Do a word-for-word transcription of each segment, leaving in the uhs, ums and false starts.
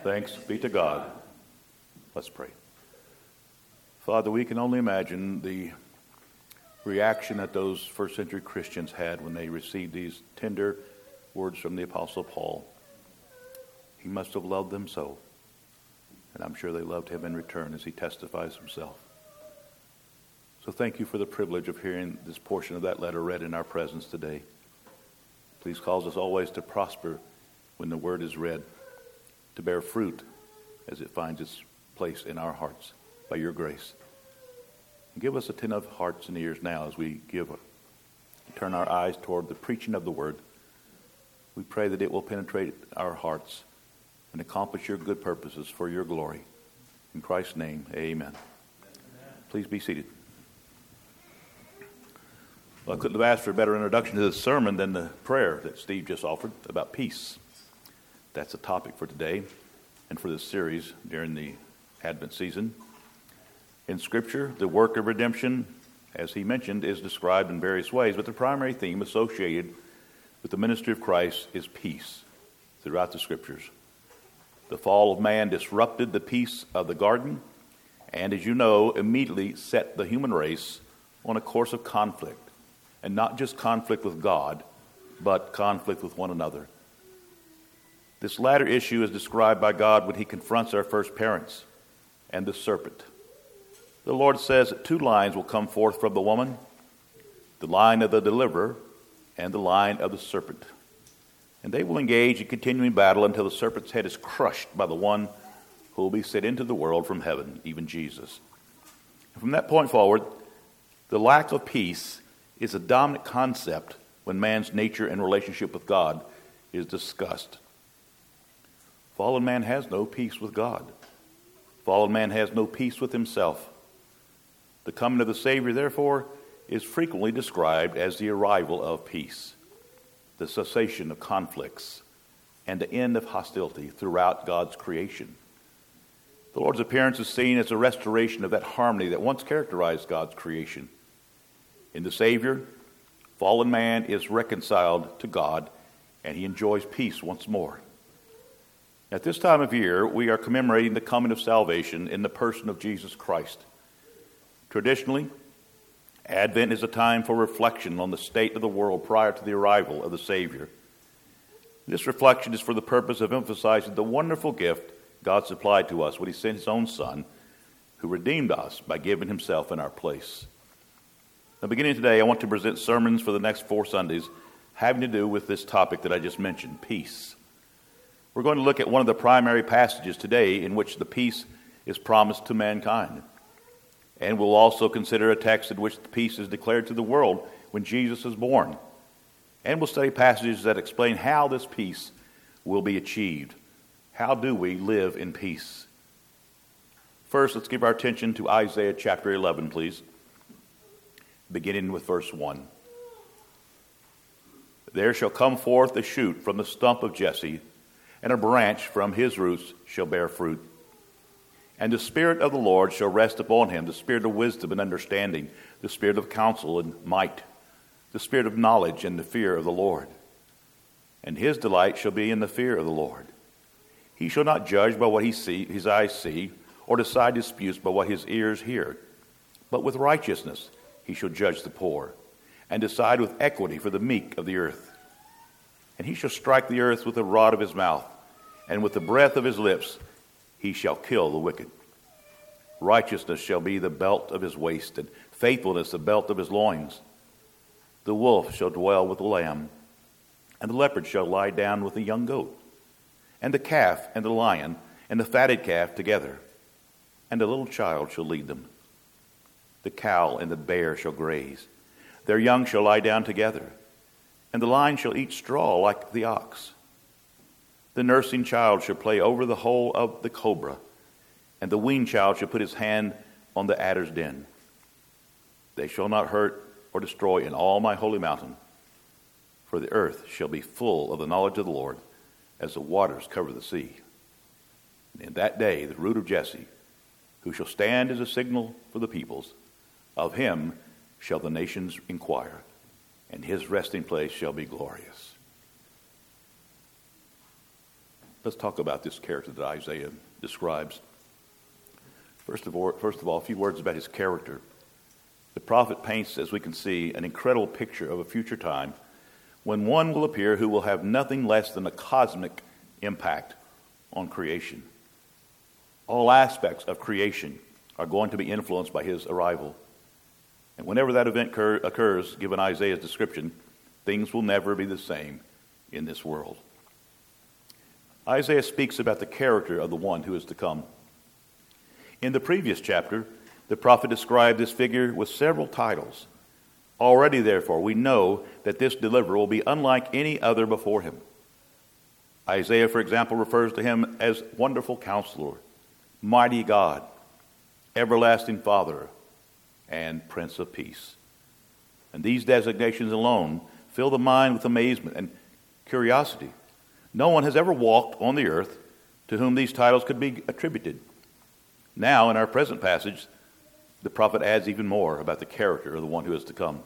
Thanks be to God. Let's pray. Father, we can only imagine the reaction that those first century Christians had when they received these tender words from the Apostle Paul. He must have loved them so, and I'm sure they loved him in return as he testifies himself. So thank you for the privilege of hearing this portion of that letter read in our presence today. Please cause us always to prosper when the word is read, to bear fruit as it finds its place in our hearts by your grace. And give us attentive hearts and ears now as we give, turn our eyes toward the preaching of the word. We pray that it will penetrate our hearts and accomplish your good purposes for your glory. In Christ's name, amen. Amen. Please be seated. Well, I couldn't have asked for a better introduction to this sermon than the prayer that Steve just offered about peace. That's the topic for today and for this series during the Advent season. In Scripture, the work of redemption, as he mentioned, is described in various ways, but the primary theme associated with the ministry of Christ is peace throughout the Scriptures. The fall of man disrupted the peace of the garden, and as you know, immediately set the human race on a course of conflict, and not just conflict with God, but conflict with one another. This latter issue is described by God when he confronts our first parents and the serpent. The Lord says that two lines will come forth from the woman, the line of the deliverer and the line of the serpent. And they will engage in continuing battle until the serpent's head is crushed by the one who will be sent into the world from heaven, even Jesus. And from that point forward, the lack of peace is a dominant concept when man's nature and relationship with God is discussed. Fallen man has no peace with God. Fallen man has no peace with himself. The coming of the Savior, therefore, is frequently described as the arrival of peace, the cessation of conflicts, and the end of hostility throughout God's creation. The Lord's appearance is seen as a restoration of that harmony that once characterized God's creation. In the Savior, fallen man is reconciled to God, and he enjoys peace once more. At this time of year, we are commemorating the coming of salvation in the person of Jesus Christ. Traditionally, Advent is a time for reflection on the state of the world prior to the arrival of the Savior. This reflection is for the purpose of emphasizing the wonderful gift God supplied to us when he sent his own Son, who redeemed us by giving himself in our place. Now, beginning today, I want to present sermons for the next four Sundays having to do with this topic that I just mentioned, peace. We're going to look at one of the primary passages today in which the peace is promised to mankind. And we'll also consider a text in which the peace is declared to the world when Jesus is born. And we'll study passages that explain how this peace will be achieved. How do we live in peace? First, let's give our attention to Isaiah chapter eleven, please, beginning with verse one. There shall come forth a shoot from the stump of Jesse, and a branch from his roots shall bear fruit. And the Spirit of the Lord shall rest upon him, the Spirit of wisdom and understanding, the Spirit of counsel and might, the Spirit of knowledge and the fear of the Lord. And his delight shall be in the fear of the Lord. He shall not judge by what he see, his eyes see, or decide disputes by what his ears hear. But with righteousness he shall judge the poor, and decide with equity for the meek of the earth. And he shall strike the earth with the rod of his mouth, and with the breath of his lips he shall kill the wicked. Righteousness shall be the belt of his waist, and faithfulness the belt of his loins. The wolf shall dwell with the lamb, and the leopard shall lie down with the young goat, and the calf and the lion and the fatted calf together, and a little child shall lead them. The cow and the bear shall graze, their young shall lie down together, and the lion shall eat straw like the ox. The nursing child shall play over the hole of the cobra, and the weaned child shall put his hand on the adder's den. They shall not hurt or destroy in all my holy mountain, for the earth shall be full of the knowledge of the Lord, as the waters cover the sea. And in that day the root of Jesse, who shall stand as a signal for the peoples, of him shall the nations inquire, and his resting place shall be glorious. Let's talk about this character that Isaiah describes. First of all, first of all, a few words about his character. The prophet paints, as we can see, an incredible picture of a future time when one will appear who will have nothing less than a cosmic impact on creation. All aspects of creation are going to be influenced by his arrival. And whenever that event occur, occurs, given Isaiah's description, things will never be the same in this world. Isaiah speaks about the character of the one who is to come. In the previous chapter, the prophet described this figure with several titles. Already, therefore, we know that this deliverer will be unlike any other before him. Isaiah, for example, refers to him as Wonderful Counselor, Mighty God, Everlasting Father, and Prince of Peace. And these designations alone fill the mind with amazement and curiosity. No one has ever walked on the earth to whom these titles could be attributed. Now, in our present passage, the prophet adds even more about the character of the one who is to come.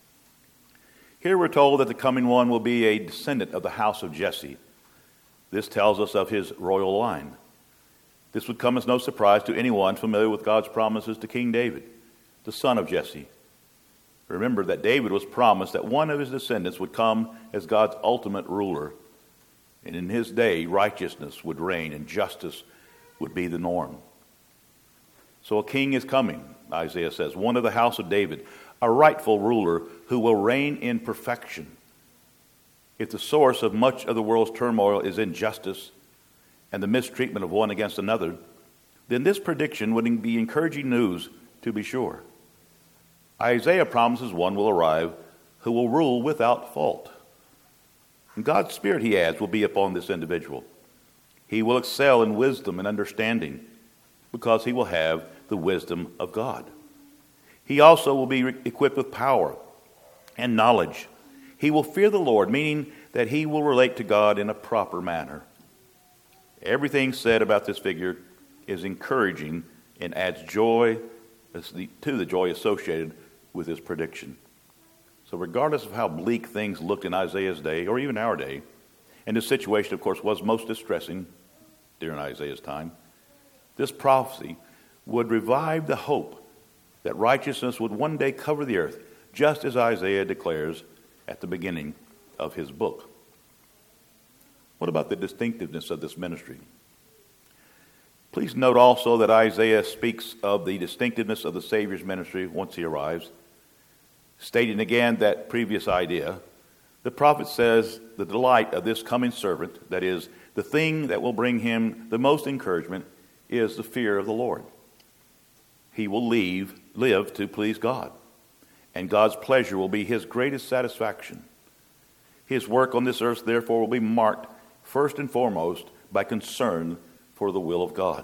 Here we're told that the coming one will be a descendant of the house of Jesse. This tells us of his royal line. This would come as no surprise to anyone familiar with God's promises to King David, the son of Jesse. Remember that David was promised that one of his descendants would come as God's ultimate ruler. And in his day, righteousness would reign and justice would be the norm. So a king is coming, Isaiah says, one of the house of David, a rightful ruler who will reign in perfection. If the source of much of the world's turmoil is injustice and the mistreatment of one against another, then this prediction would be encouraging news, to be sure. Isaiah promises one will arrive who will rule without fault. And God's Spirit, he adds, will be upon this individual. He will excel in wisdom and understanding because he will have the wisdom of God. He also will be equipped with power and knowledge. He will fear the Lord, meaning that he will relate to God in a proper manner. Everything said about this figure is encouraging and adds joy to the joy associated with his prediction. So regardless of how bleak things looked in Isaiah's day, or even our day, and this situation, of course, was most distressing during Isaiah's time, this prophecy would revive the hope that righteousness would one day cover the earth, just as Isaiah declares at the beginning of his book. What about the distinctiveness of this ministry? Please note also that Isaiah speaks of the distinctiveness of the Savior's ministry once he arrives. Stating again that previous idea, the prophet says the delight of this coming servant, that is, the thing that will bring him the most encouragement, is the fear of the Lord. He will leave, live to please God, and God's pleasure will be his greatest satisfaction. His work on this earth, therefore, will be marked first and foremost by concern for the will of God.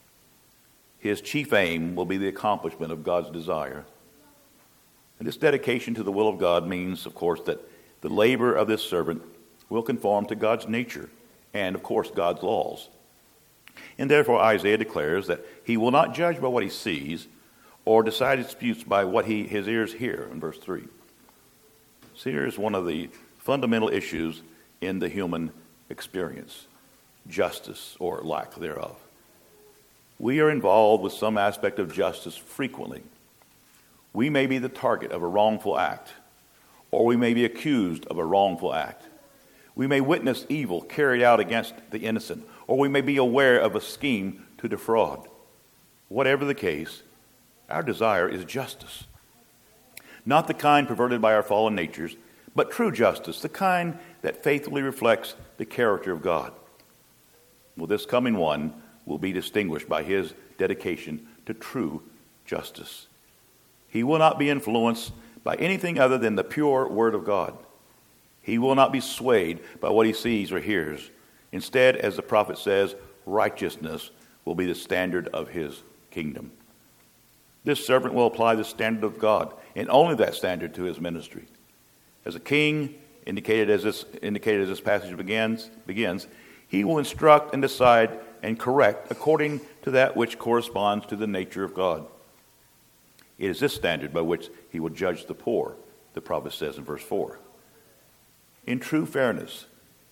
His chief aim will be the accomplishment of God's desire. And this dedication to the will of God means, of course, that the labor of this servant will conform to God's nature and, of course, God's laws. And therefore Isaiah declares that he will not judge by what he sees or decide disputes by what he, his ears hear in verse three. See, here is one of the fundamental issues in the human experience: justice or lack thereof. We are involved with some aspect of justice frequently. We may be the target of a wrongful act, or we may be accused of a wrongful act. We may witness evil carried out against the innocent, or we may be aware of a scheme to defraud. Whatever the case, our desire is justice. Not the kind perverted by our fallen natures, but true justice, the kind that faithfully reflects the character of God. Well, this coming one will be distinguished by his dedication to true justice. He will not be influenced by anything other than the pure Word of God. He will not be swayed by what he sees or hears. Instead, as the prophet says, righteousness will be the standard of his kingdom. This servant will apply the standard of God, and only that standard, to his ministry. As a king, indicated as this indicated as this passage begins, begins, he will instruct and decide and correct according to that which corresponds to the nature of God. It is this standard by which he will judge the poor, the prophet says in verse four. In true fairness,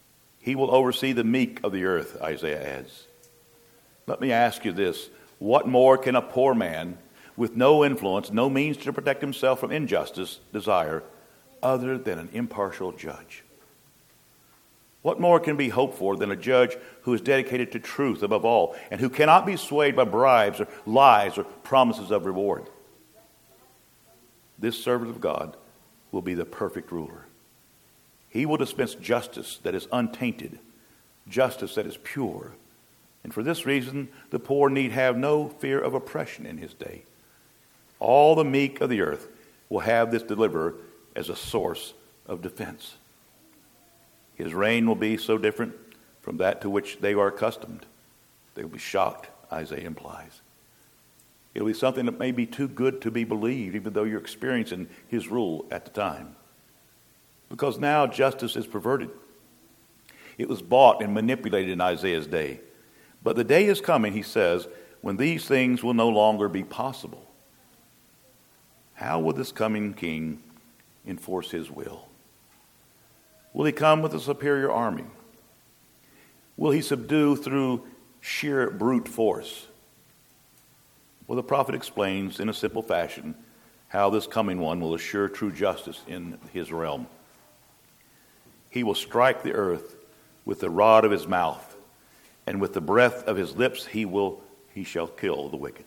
He will oversee the meek of the earth, Isaiah adds. Let me ask you this. What more can a poor man with no influence, no means to protect himself from injustice, desire other than an impartial judge? What more can be hoped for than a judge who is dedicated to truth above all and who cannot be swayed by bribes or lies or promises of reward? This servant of God will be the perfect ruler. He will dispense justice that is untainted, justice that is pure. And for this reason, the poor need have no fear of oppression in his day. All the meek of the earth will have this deliverer as a source of defense. His reign will be so different from that to which they are accustomed. They will be shocked, Isaiah implies. It will be something that may be too good to be believed, even though you're experiencing his rule at the time. Because now justice is perverted. It was bought and manipulated in Isaiah's day. But the day is coming, he says, when these things will no longer be possible. How will this coming king enforce his will? Will he come with a superior army? Will he subdue through sheer brute force? Well, the prophet explains in a simple fashion how this coming one will assure true justice in his realm. He will strike the earth with the rod of his mouth, and with the breath of his lips he will he shall kill the wicked.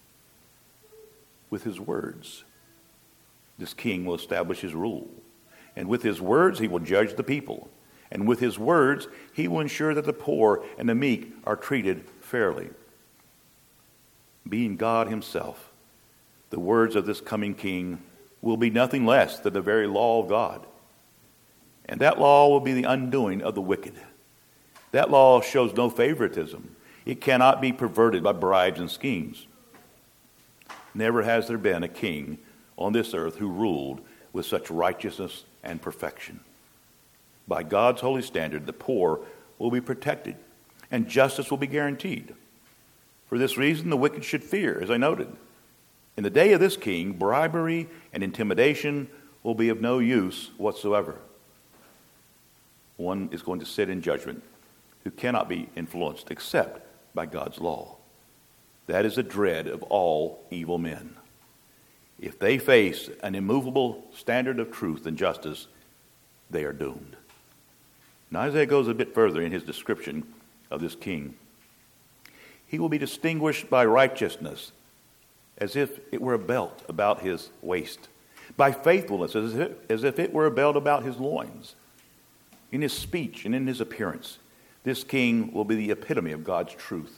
With his words, this king will establish his rule. And with his words he will judge the people. And with his words he will ensure that the poor and the meek are treated fairly. Being God himself, the words of this coming king will be nothing less than the very law of God. And that law will be the undoing of the wicked. That law shows no favoritism. It cannot be perverted by bribes and schemes. Never has there been a king on this earth who ruled with such righteousness and perfection. By God's holy standard, the poor will be protected and justice will be guaranteed. For this reason, the wicked should fear, as I noted. In the day of this king, bribery and intimidation will be of no use whatsoever. One is going to sit in judgment who cannot be influenced except by God's law. That is the dread of all evil men. If they face an immovable standard of truth and justice, they are doomed. Now Isaiah goes a bit further in his description of this king. He will be distinguished by righteousness, as if it were a belt about his waist, by faithfulness, as if, as if it were a belt about his loins. In his speech and in his appearance, this king will be the epitome of God's truth.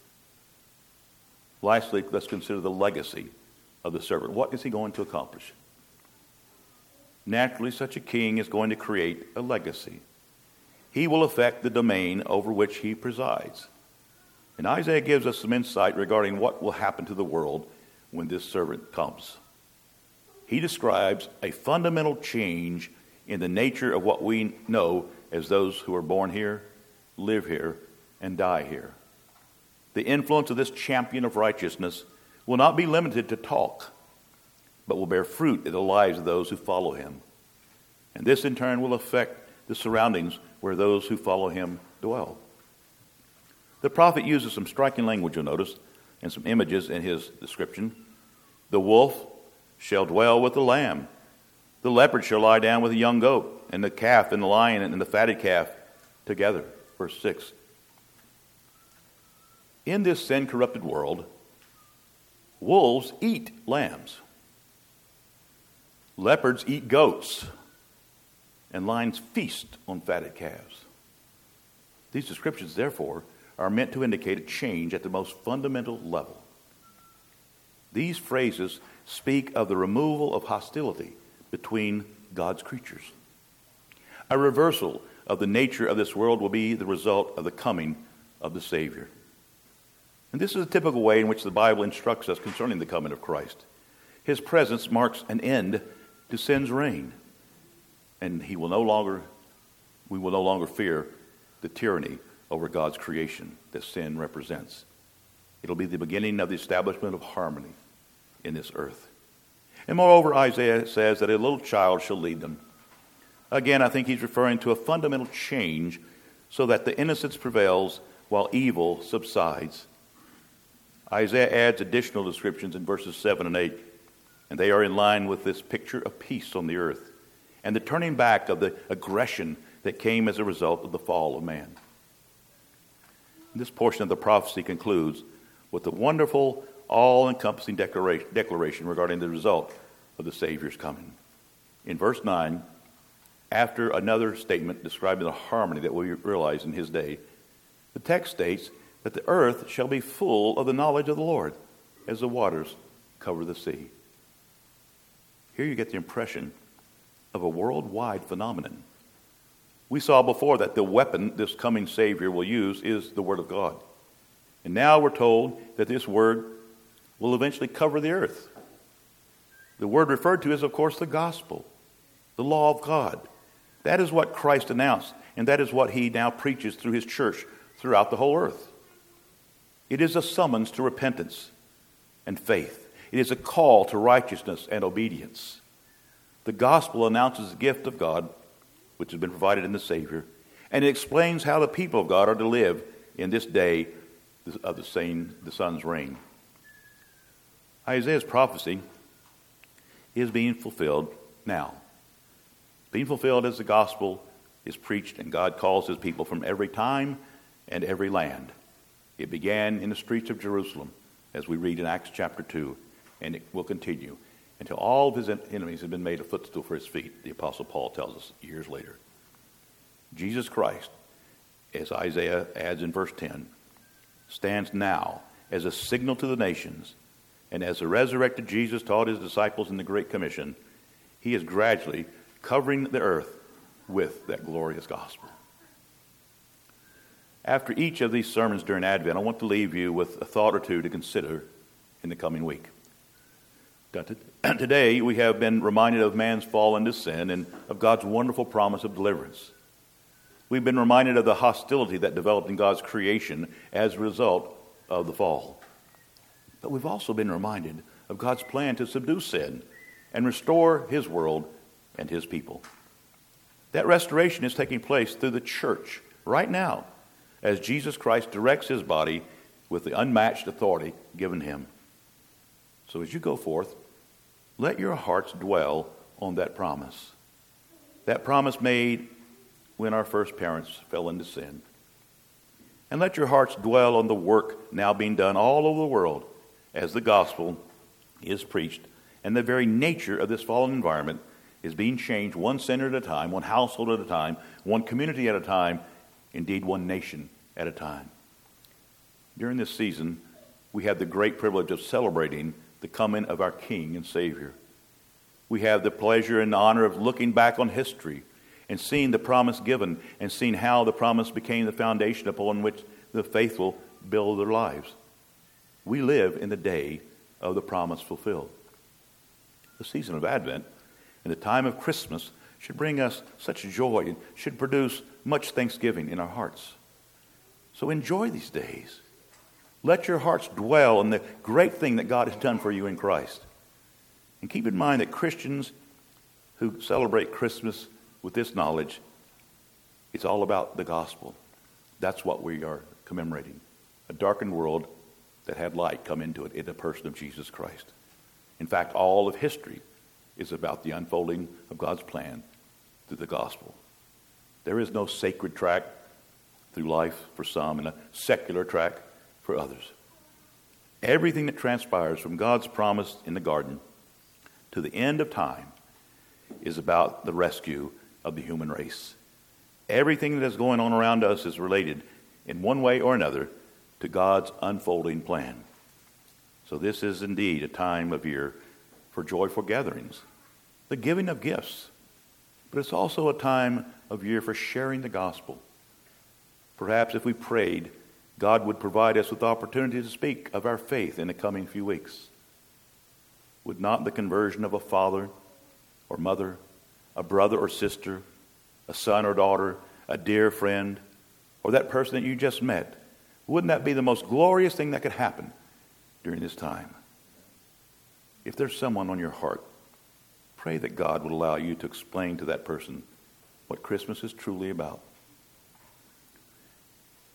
Lastly, let's consider the legacy of the servant. What is he going to accomplish? Naturally, such a king is going to create a legacy. He will affect the domain over which he presides. And Isaiah gives us some insight regarding what will happen to the world when this servant comes. He describes a fundamental change in the nature of what we know as those who are born here, live here, and die here. The influence of this champion of righteousness will not be limited to talk, but will bear fruit in the lives of those who follow him. And this in turn will affect the surroundings where those who follow him dwell. The prophet uses some striking language, you'll notice, and some images in his description. The wolf shall dwell with the lamb. The leopard shall lie down with the young goat, and the calf and the lion and the fatted calf together. Verse six. In this sin-corrupted world, wolves eat lambs. Leopards eat goats. And lions feast on fatted calves. These descriptions, therefore, are meant to indicate a change at the most fundamental level. These phrases speak of the removal of hostility between God's creatures. A reversal of the nature of this world will be the result of the coming of the Savior. And this is a typical way in which the Bible instructs us concerning the coming of Christ. His presence marks an end to sin's reign, and he will no longer, we will no longer fear the tyranny over God's creation that sin represents. It'll be the beginning of the establishment of harmony in this earth. And moreover, Isaiah says that a little child shall lead them. Again, I think he's referring to a fundamental change so that the innocence prevails while evil subsides. Isaiah adds additional descriptions in verses seven and eight, and they are in line with this picture of peace on the earth and the turning back of the aggression that came as a result of the fall of man. This portion of the prophecy concludes with a wonderful, all-encompassing declaration, declaration regarding the result of the Savior's coming. In verse nine, after another statement describing the harmony that we realize in his day, the text states that the earth shall be full of the knowledge of the Lord as the waters cover the sea. Here you get the impression of a worldwide phenomenon. We saw before that the weapon this coming Savior will use is the Word of God. And now we're told that this Word will eventually cover the earth. The word referred to is, of course, the gospel, the law of God. That is what Christ announced, and that is what he now preaches through his church throughout the whole earth. It is a summons to repentance and faith. It is a call to righteousness and obedience. The gospel announces the gift of God, which has been provided in the Savior, and it explains how the people of God are to live in this day of the, same, the Son's reign. Isaiah's prophecy is being fulfilled now. Being fulfilled as the gospel is preached and God calls his people from every time and every land. It began in the streets of Jerusalem, as we read in Acts chapter two, and it will continue until all of his enemies have been made a footstool for his feet, the Apostle Paul tells us years later. Jesus Christ, as Isaiah adds in verse ten, stands now as a signal to the nations, and as the resurrected Jesus taught his disciples in the Great Commission, he is gradually covering the earth with that glorious gospel. After each of these sermons during Advent, I want to leave you with a thought or two to consider in the coming week. Today, we have been reminded of man's fall into sin and of God's wonderful promise of deliverance. We've been reminded of the hostility that developed in God's creation as a result of the fall. But we've also been reminded of God's plan to subdue sin and restore his world and his people. That restoration is taking place through the church right now, as Jesus Christ directs his body with the unmatched authority given him. So as you go forth, let your hearts dwell on that promise. That promise made when our first parents fell into sin. And let your hearts dwell on the work now being done all over the world as the gospel is preached, and the very nature of this fallen environment is being changed one sinner at a time, one household at a time, one community at a time, indeed one nation at a time. During this season, we have the great privilege of celebrating the coming of our King and Savior. We have the pleasure and honor of looking back on history and seeing the promise given and seeing how the promise became the foundation upon which the faithful build their lives. We live in the day of the promise fulfilled. The season of Advent and the time of Christmas should bring us such joy and should produce much thanksgiving in our hearts. So enjoy these days. Let your hearts dwell on the great thing that God has done for you in Christ. And keep in mind that Christians who celebrate Christmas with this knowledge, it's all about the gospel. That's what we are commemorating. A darkened world that had light come into it in the person of Jesus Christ. In fact, all of history is about the unfolding of God's plan through the gospel. There is no sacred track through life for some and a secular track for others. Everything that transpires from God's promise in the garden to the end of time is about the rescue of the human race. Everything that is going on around us is related in one way or another to God's unfolding plan. So this is indeed a time of year for joyful gatherings, the giving of gifts, but it's also a time of year for sharing the gospel. Perhaps if we prayed, God would provide us with opportunity to speak of our faith in the coming few weeks. Would not the conversion of a father or mother, a brother or sister, a son or daughter, a dear friend, or that person that you just met, wouldn't that be the most glorious thing that could happen during this time? If there's someone on your heart, pray that God would allow you to explain to that person what Christmas is truly about.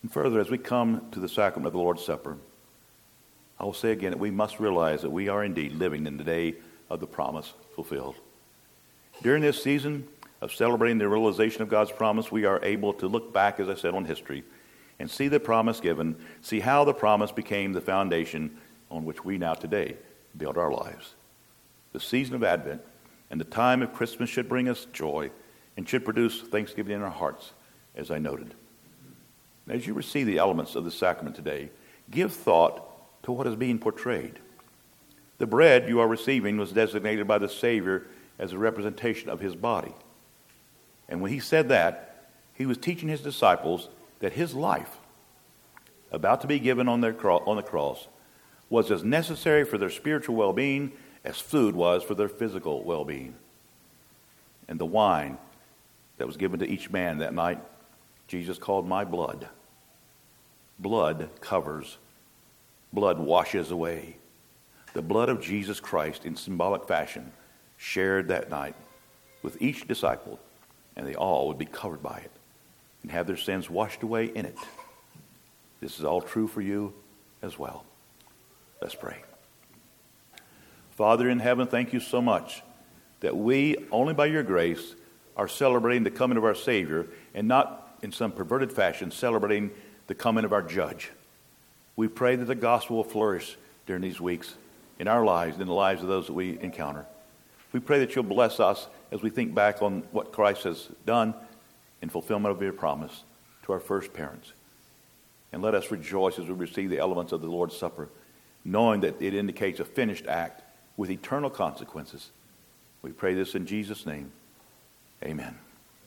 And further, as we come to the sacrament of the Lord's Supper, I will say again that we must realize that we are indeed living in the day of the promise fulfilled. During this season of celebrating the realization of God's promise, we are able to look back, as I said, on history and see the promise given, see how the promise became the foundation on which we now today build our lives. The season of Advent and the time of Christmas should bring us joy and should produce thanksgiving in our hearts, as I noted. As you receive the elements of the sacrament today, give thought to what is being portrayed. The bread you are receiving was designated by the Savior as a representation of his body. And when he said that, he was teaching his disciples that his life, about to be given on, their cro- on the cross, was as necessary for their spiritual well-being as food was for their physical well-being. And the wine that was given to each man that night, Jesus called my blood. Blood covers. Blood washes away. The blood of Jesus Christ in symbolic fashion shared that night with each disciple, and they all would be covered by it and have their sins washed away in it. This is all true for you as well. Let's pray. Father in heaven, thank you so much that we, only by your grace, are celebrating the coming of our Savior and not in some perverted fashion celebrating the coming of our Judge. We pray that the gospel will flourish during these weeks in our lives and in the lives of those that we encounter. We pray that you'll bless us as we think back on what Christ has done in fulfillment of your promise to our first parents. And let us rejoice as we receive the elements of the Lord's Supper, knowing that it indicates a finished act with eternal consequences. We pray this in Jesus' name. Amen.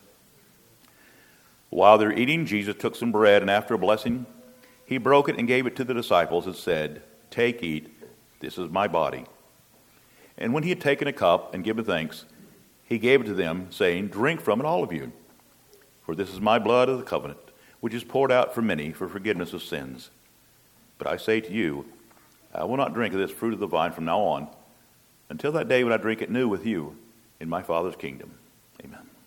While they're eating, Jesus took some bread, and after a blessing, he broke it and gave it to the disciples and said, "Take, eat, this is my body." And when he had taken a cup and given thanks, he gave it to them, saying, "Drink from it, all of you, for this is my blood of the covenant, which is poured out for many for forgiveness of sins. But I say to you, I will not drink of this fruit of the vine from now on, until that day when I drink it new with you in my Father's kingdom." Amen.